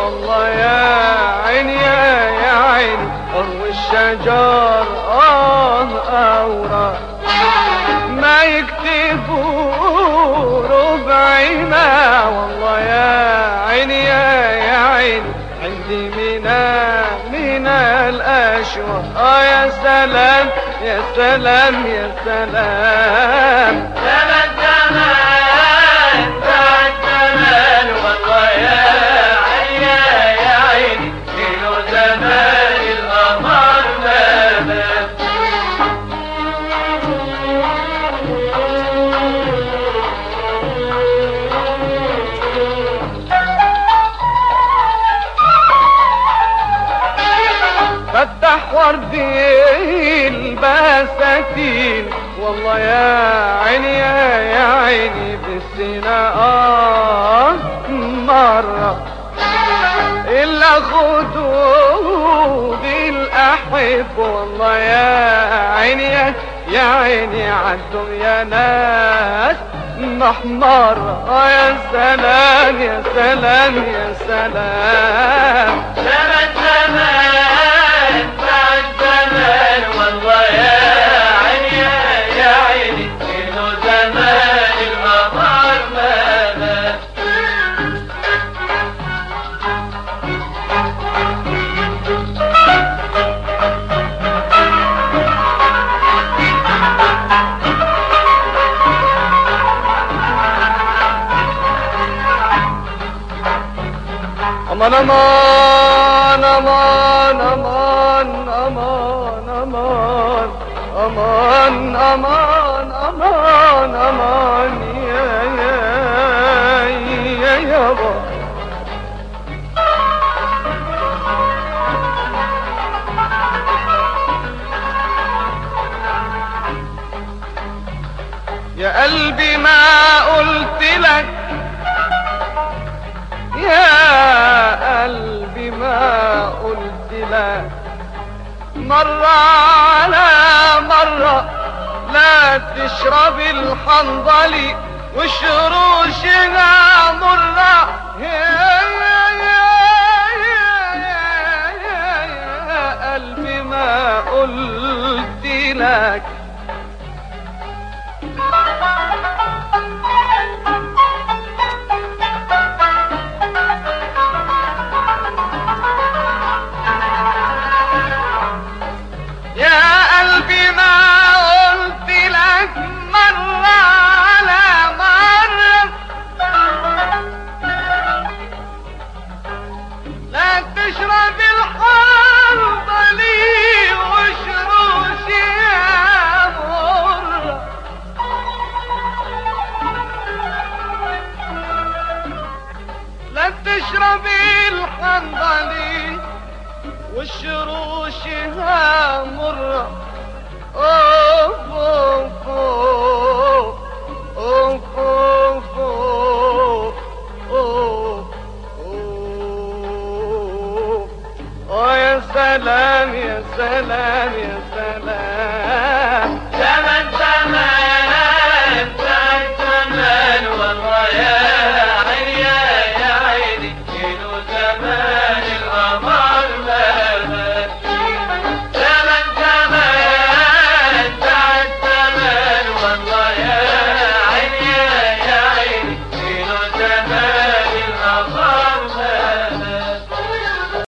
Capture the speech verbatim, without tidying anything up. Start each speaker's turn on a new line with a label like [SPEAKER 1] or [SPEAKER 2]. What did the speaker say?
[SPEAKER 1] والله يا عيني يا عيني أروي الشجر آه أوراق ما يكتبوا ربعنا والله يا عيني يا عيني عندي منا منا الأشواق آه يا سلام يا سلام يا سلام
[SPEAKER 2] زمن زمان بعد زمان والله يا عيني يا عيني كيلو زمان القمر ما مات
[SPEAKER 1] فتح وردي البساتين والله يا عيني يا عيني بالسنة آه مرة إلا خدود الأحب والله يا عيني يا عيني عندهم يا ناس محمرة آه يا سلام يا سلام يا سلام
[SPEAKER 2] زمن زمان بعد زمان والله يا عيني يا عيني كيلو زمان القمر ما مات
[SPEAKER 1] أمان أمان أمان أمان أمان أمان أمان أمان أمان أمان يا يا يا يابا يا قلبي ما قلت لك يا قلبي ما قلت لك مرة على مرة لا تشرب الحنظلي وشروشها مرة يا قلبي ما قلت لك تشرب الحنظلي وشروشها مرة لا تشرب الحنظلي وشروشها مرة أوف أوف أوف أوف أوف أوف يا سلام يا سلام يا سلام
[SPEAKER 2] زمن زمان بعد زمان والله يا عيني يا عيني كيلو زمان